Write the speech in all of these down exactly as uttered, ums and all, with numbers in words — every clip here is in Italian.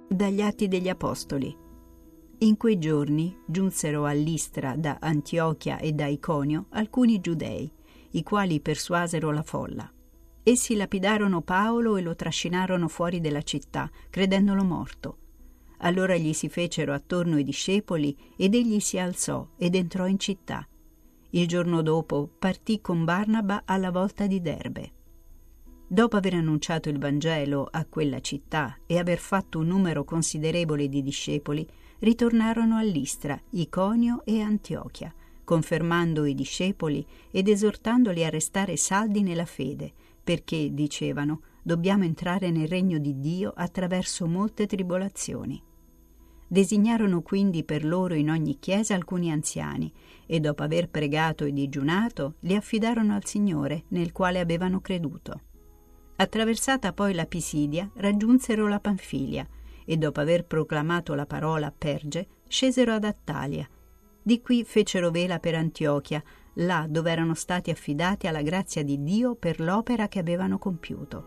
Dagli Atti degli Apostoli. In quei giorni giunsero a Listra da Antiochia e da Iconio alcuni giudei, i quali persuasero la folla. Essi lapidarono Paolo e lo trascinarono fuori della città, credendolo morto. Allora gli si fecero attorno i discepoli ed egli si alzò ed entrò in città. Il giorno dopo partì con Barnaba alla volta di Derbe. Dopo aver annunciato il Vangelo a quella città e aver fatto un numero considerevole di discepoli, ritornarono a Listra, Iconio e Antiochia, confermando i discepoli ed esortandoli a restare saldi nella fede, perché, dicevano, dobbiamo entrare nel regno di Dio attraverso molte tribolazioni. Designarono quindi per loro in ogni chiesa alcuni anziani e, dopo aver pregato e digiunato, li affidarono al Signore, nel quale avevano creduto. Attraversata poi la Pisidia, raggiunsero la Panfilia e, dopo aver proclamato la parola a Perge, scesero ad Attalia. Di qui fecero vela per Antiochia, là dove erano stati affidati alla grazia di Dio per l'opera che avevano compiuto.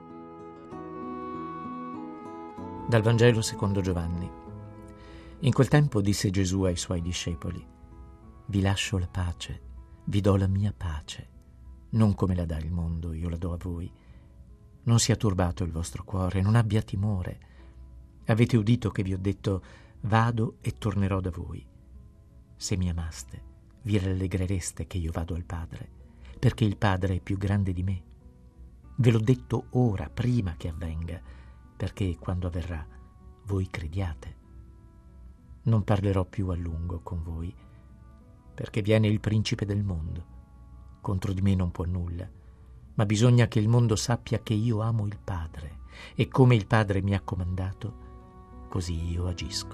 Dal Vangelo secondo Giovanni. In quel tempo disse Gesù ai suoi discepoli: vi lascio la pace, vi do la mia pace. Non come la dà il mondo, io la do a voi. Non sia turbato il vostro cuore, non abbia timore. Avete udito che vi ho detto: vado e tornerò da voi. Se mi amaste, vi rallegrereste che io vado al Padre, perché il Padre è più grande di me. Ve l'ho detto ora, prima che avvenga, perché quando avverrà voi crediate. Non parlerò più a lungo con voi, perché viene il principe del mondo. Contro di me non può nulla, ma bisogna che il mondo sappia che io amo il Padre, e come il Padre mi ha comandato, così io agisco.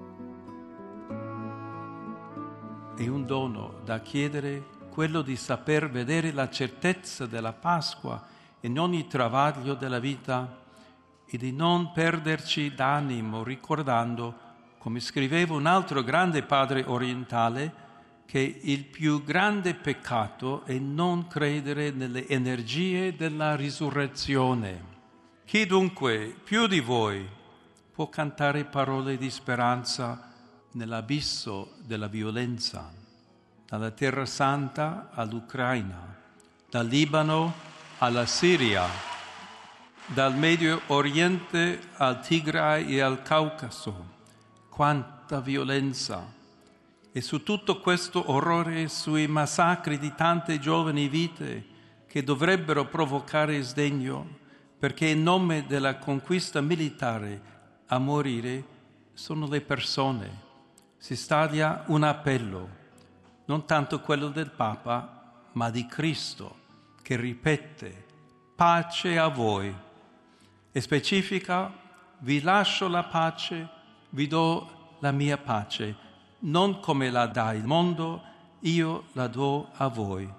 È un dono da chiedere quello di saper vedere la certezza della Pasqua in ogni travaglio della vita e di non perderci d'animo ricordando, come scriveva un altro grande padre orientale, che il più grande peccato è non credere nelle energie della risurrezione. Chi dunque più di voi può cantare parole di speranza nell'abisso della violenza, dalla Terra Santa all'Ucraina, dal Libano alla Siria, dal Medio Oriente al Tigray e al Caucaso? Quanta violenza! E su tutto questo orrore, sui massacri di tante giovani vite che dovrebbero provocare sdegno, perché in nome della conquista militare a morire sono le persone. Si stadia un appello, non tanto quello del Papa, ma di Cristo, che ripete: pace a voi. E specifica: vi lascio la pace, vi do la mia pace. Non come la dà il mondo, io la do a voi.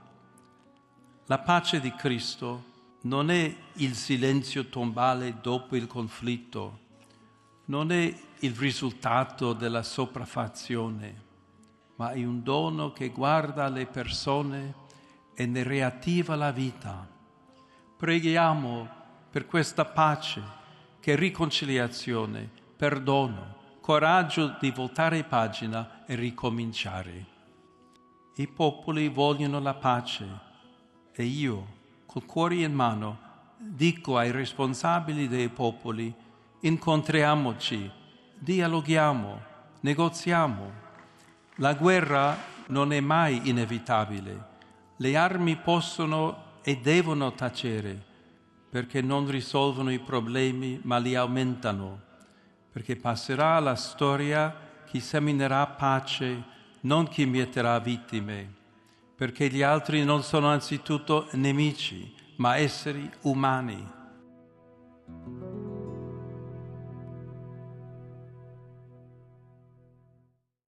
La pace di Cristo non è il silenzio tombale dopo il conflitto, non è il risultato della sopraffazione, ma è un dono che guarda le persone e ne riattiva la vita. Preghiamo per questa pace, che è riconciliazione, perdono, coraggio di voltare pagina e ricominciare. I popoli vogliono la pace e io, col cuore in mano, dico ai responsabili dei popoli: incontriamoci, dialoghiamo, negoziamo. La guerra non è mai inevitabile. Le armi possono e devono tacere, perché non risolvono i problemi, ma li aumentano. Perché passerà alla storia chi seminerà pace, non chi mieterà vittime, perché gli altri non sono anzitutto nemici, ma esseri umani.